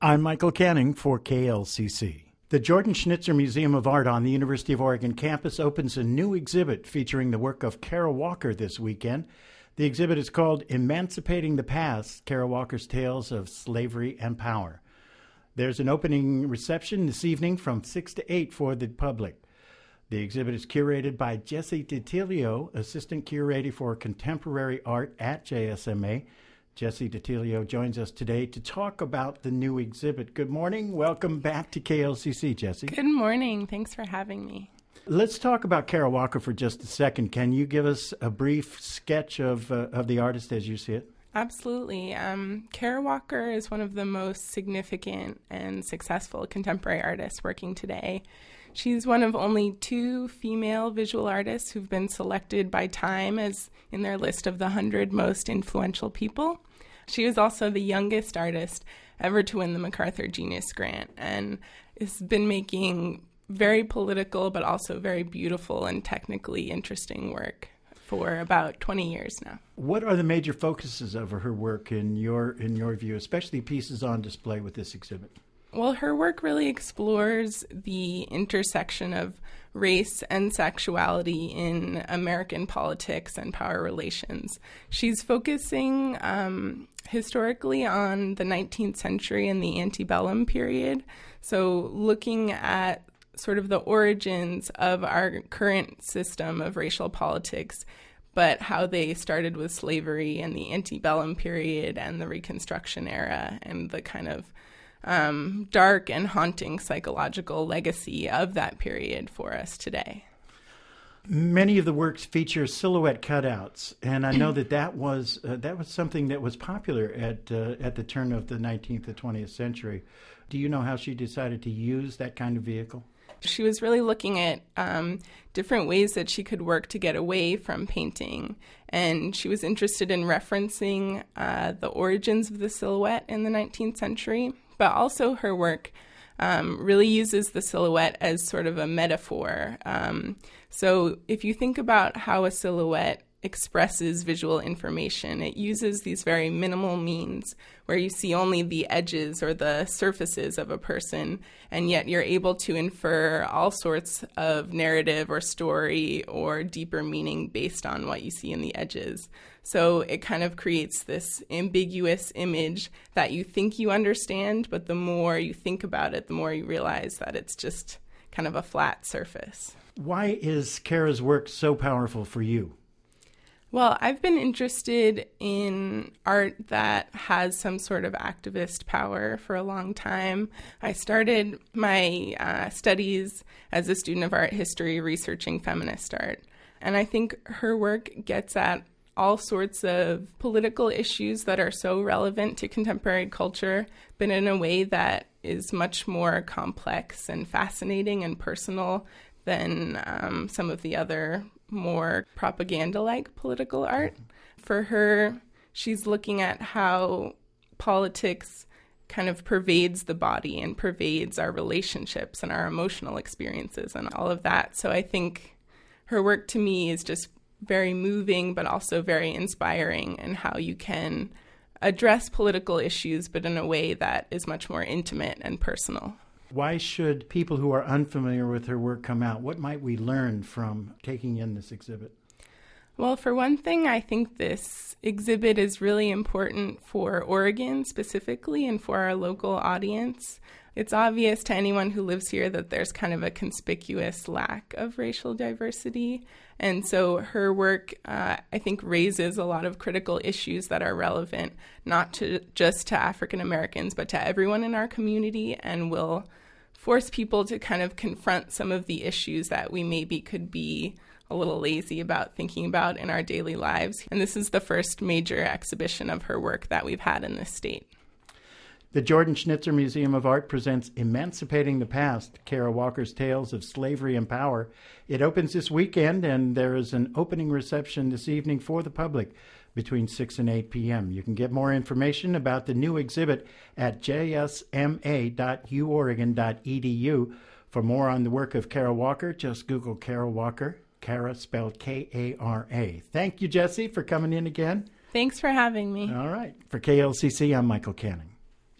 I'm Michael Canning for KLCC. The Jordan Schnitzer Museum of Art on the University of Oregon campus opens a new exhibit featuring the work of Kara Walker this weekend. The exhibit is called Emancipating the Past, Kara Walker's Tales of Slavery and Power. There's an opening reception this evening from 6 to 8 for the public. The exhibit is curated by Jesse DiTilio, Assistant Curator for Contemporary Art at JSMA. Jesse DiTilio joins us today to talk about the new exhibit. Good morning. Welcome back to KLCC, Jesse. Good morning. Thanks for having me. Let's talk about Kara Walker for just a second. Can you give us a brief sketch of the artist as you see it? Absolutely. Kara Walker is one of the most significant and successful contemporary artists working today. She's one of only 2 female visual artists who've been selected by Time as in their list of the 100 most influential people. She was also the youngest artist ever to win the MacArthur Genius Grant and has been making very political but also very beautiful and technically interesting work for about 20 years now. What are the major focuses of her work in your view, especially pieces on display with this exhibit? Well, her work really explores the intersection of race and sexuality in American politics and power relations. She's focusing historically on the 19th century and the antebellum period, so looking at sort of the origins of our current system of racial politics, but how they started with slavery and the antebellum period and the Reconstruction era and the kind of dark and haunting psychological legacy of that period for us today. Many of the works feature silhouette cutouts, and I know that was something that was popular at the turn of the 19th to 20th century. Do you know how she decided to use that kind of vehicle? She was really looking at different ways that she could work to get away from painting, and she was interested in referencing the origins of the silhouette in the 19th century. But also her work really uses the silhouette as sort of a metaphor. So if you think about how a silhouette expresses visual information, it uses these very minimal means where you see only the edges or the surfaces of a person, and yet you're able to infer all sorts of narrative or story or deeper meaning based on what you see in the edges. So it kind of creates this ambiguous image that you think you understand, but the more you think about it, the more you realize that it's just kind of a flat surface. Why is Kara's work so powerful for you? Well, I've been interested in art that has some sort of activist power for a long time. I started my studies as a student of art history researching feminist art. And I think her work gets at all sorts of political issues that are so relevant to contemporary culture, but in a way that is much more complex and fascinating and personal than some of the other more propaganda-like political art. For her, she's looking at how politics kind of pervades the body and pervades our relationships and our emotional experiences and all of that. So I think her work to me is just very moving, but also very inspiring in how you can address political issues, but in a way that is much more intimate and personal. Why should people who are unfamiliar with her work come out? What might we learn from taking in this exhibit? Well, for one thing, I think this exhibit is really important for Oregon specifically and for our local audience. It's obvious to anyone who lives here that there's kind of a conspicuous lack of racial diversity. And so her work, I think, raises a lot of critical issues that are relevant, not just to African Americans, but to everyone in our community, and will force people to kind of confront some of the issues that we maybe could be a little lazy about thinking about in our daily lives. And this is the first major exhibition of her work that we've had in this state. The Jordan Schnitzer Museum of Art presents Emancipating the Past, Kara Walker's Tales of Slavery and Power. It opens this weekend, and there is an opening reception this evening for the public between 6 and 8 p.m. You can get more information about the new exhibit at jsma.uoregon.edu. For more on the work of Kara Walker, just Google Kara Walker, Kara spelled K-A-R-A. Thank you, Jesse, for coming in again. Thanks for having me. All right. For KLCC, I'm Michael Canning.